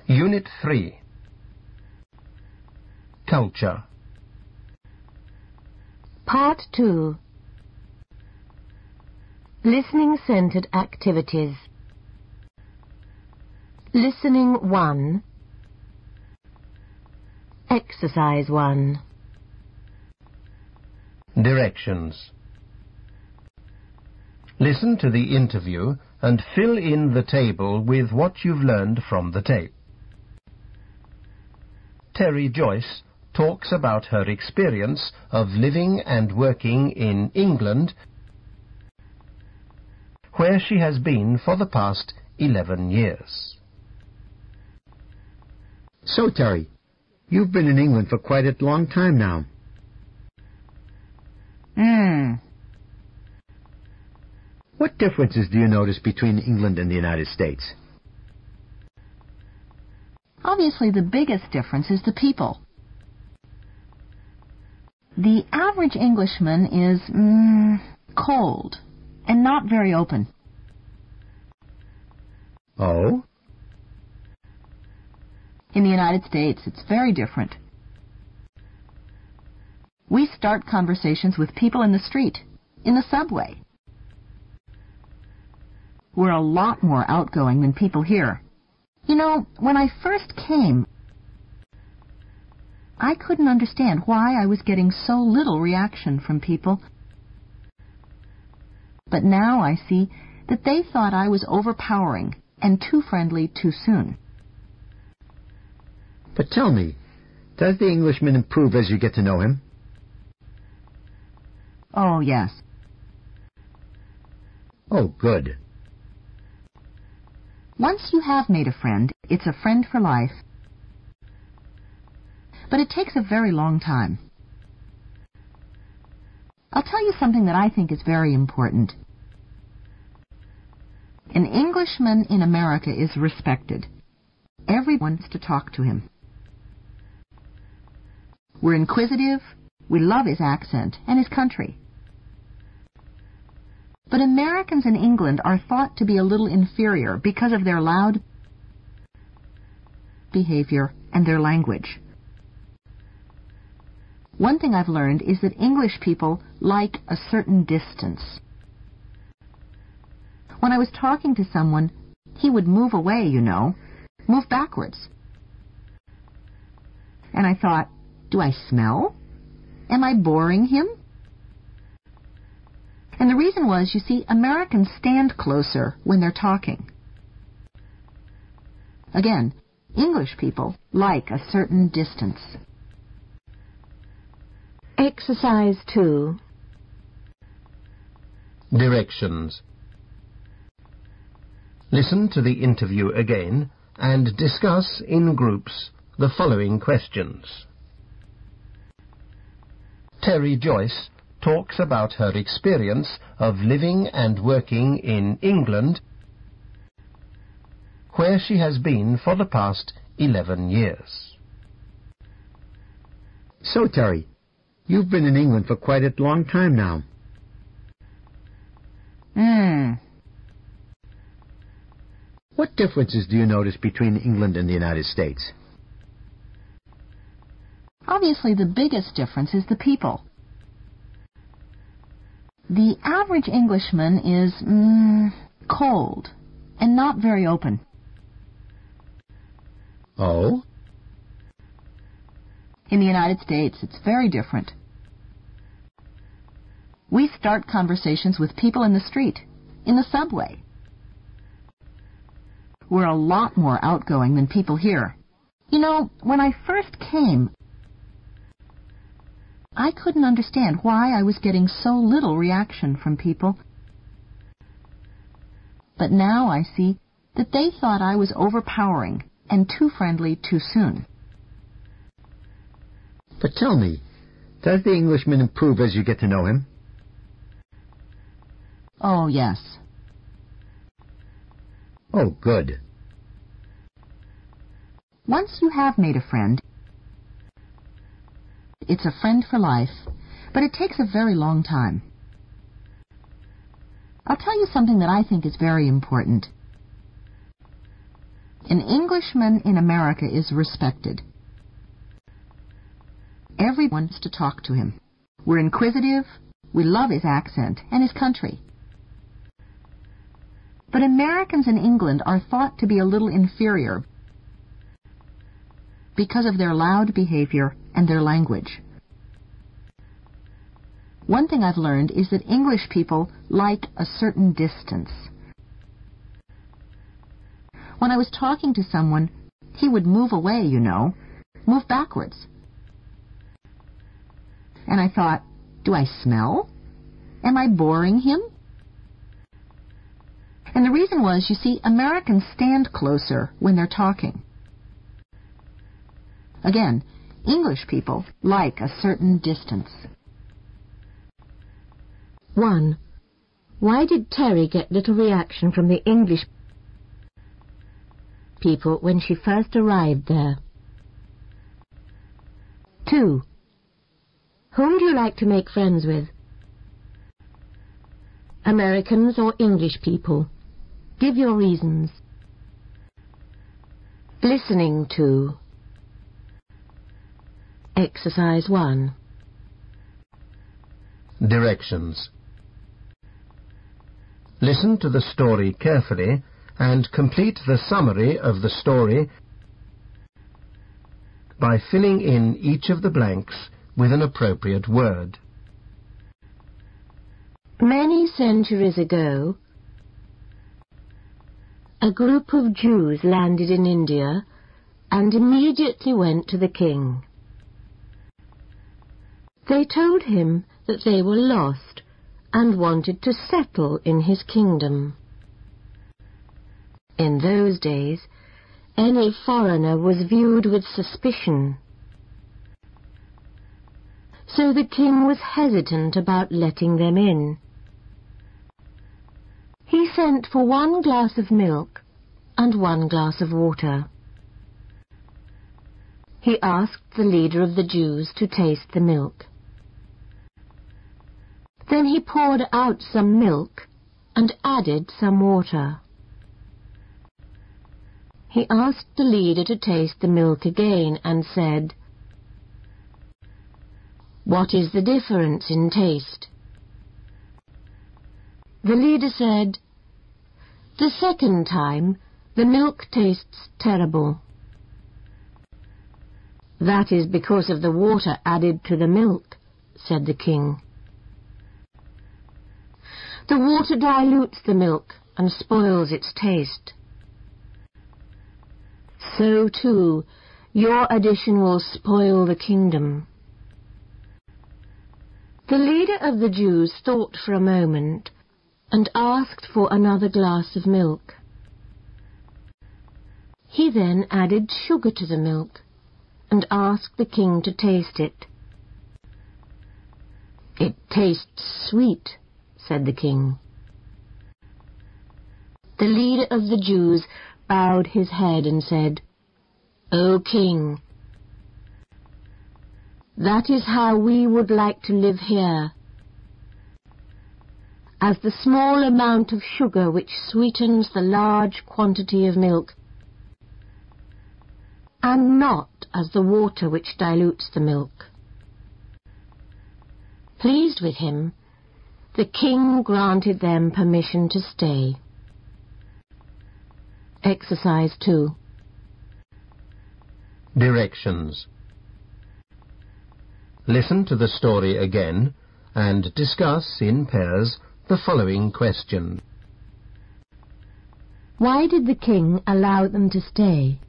Unit 3. Culture. Part 2. Listening-centered activities. Listening 1. Exercise 1. Directions. Listen to the interview and fill in the table with what you've learned from the tape. Terry Joyce talks about her experience of living and working in England, where she has been for the past 11 years. So, Terry, you've been in England for quite a long time now. What differences do you notice between England and the United States? Obviously, the biggest difference is the people. The average Englishman is cold and not very open. Oh? In the United States, it's very different. We start conversations with people in the street, in the subway. We're a lot more outgoing than people here. You know, when I first came, I couldn't understand why I was getting so little reaction from people. But now I see that they thought I was overpowering and too friendly too soon. But tell me, does the Englishman improve as you get to know him? Oh, yes. Oh, good. Once you have made a friend, it's a friend for life. But it takes a very long time. I'll tell you something that I think is very important. An Englishman in America is respected. Everyone wants to talk to him. We're inquisitive. We love his accent and his country. But Americans in England are thought to be a little inferior because of their loud behavior and their language. One thing I've learned is that English people like a certain distance. When I was talking to someone, he would move away, you know, move backwards. And I thought, do I smell? Am I boring him? And the reason was, you see, Americans stand closer when they're talking. Again, English people like a certain distance. Exercise 2. Directions. Listen to the interview again and discuss in groups the following questions. Terry Joyce talks about her experience of living and working in England, where she has been for the past 11 years. So, Terry, you've been in England for quite a long time now. What differences do you notice between England and the United States? Obviously, the biggest difference is the people. The average Englishman is cold and not very open. Oh? In the United States, it's very different. We start conversations with people in the street, in the subway. We're a lot more outgoing than people here. You know, when I first came, I couldn't understand why I was getting so little reaction from people. But now I see that they thought I was overpowering and too friendly too soon. But tell me, does the Englishman improve as you get to know him? Oh, yes. Oh, good. Once you have made a friend, it's a friend for life, but it takes a very long time. I'll tell you something that I think is very important. An Englishman in America is respected. Everyone wants to talk to him. We're inquisitive. We love his accent and his country. But Americans in England are thought to be a little inferior because of their loud behavior and their language. One thing I've learned is that English people like a certain distance. When I was talking to someone, he would move away, move backwards. And I thought, do I smell? Am I boring him? And the reason was, you see, Americans stand closer when they're talking. Again, English people like a certain distance. 1. Why did Terry get little reaction from the English people when she first arrived there? 2. Whom do you like to make friends with? Americans or English people? Give your reasons. Listening to. Exercise 1. Directions. Listen to the story carefully and complete the summary of the story by filling in each of the blanks with an appropriate word. Many centuries ago, a group of Jews landed in India and immediately went to the king. They told him that they were lost and wanted to settle in his kingdom. In those days, any foreigner was viewed with suspicion. So the king was hesitant about letting them in. He sent for 1 glass of milk and 1 glass of water. He asked the leader of the Jews to taste the milk. Then he poured out some milk and added some water. He asked the leader to taste the milk again and said, "What is the difference in taste?" The leader said, "The second time, the milk tastes terrible." "That is because of the water added to the milk," said the king. "The water dilutes the milk and spoils its taste. So, too, your addition will spoil the kingdom." The leader of the Jews thought for a moment and asked for another glass of milk. He then added sugar to the milk and asked the king to taste it. "It tastes sweet," said the king. The leader of the Jews bowed his head and said, "O king, that is how we would like to live here, as the small amount of sugar which sweetens the large quantity of milk, and not as the water which dilutes the milk." Pleased with him, the king granted them permission to stay. Exercise 2. Directions. Listen to the story again and discuss in pairs the following question. Why did the king allow them to stay?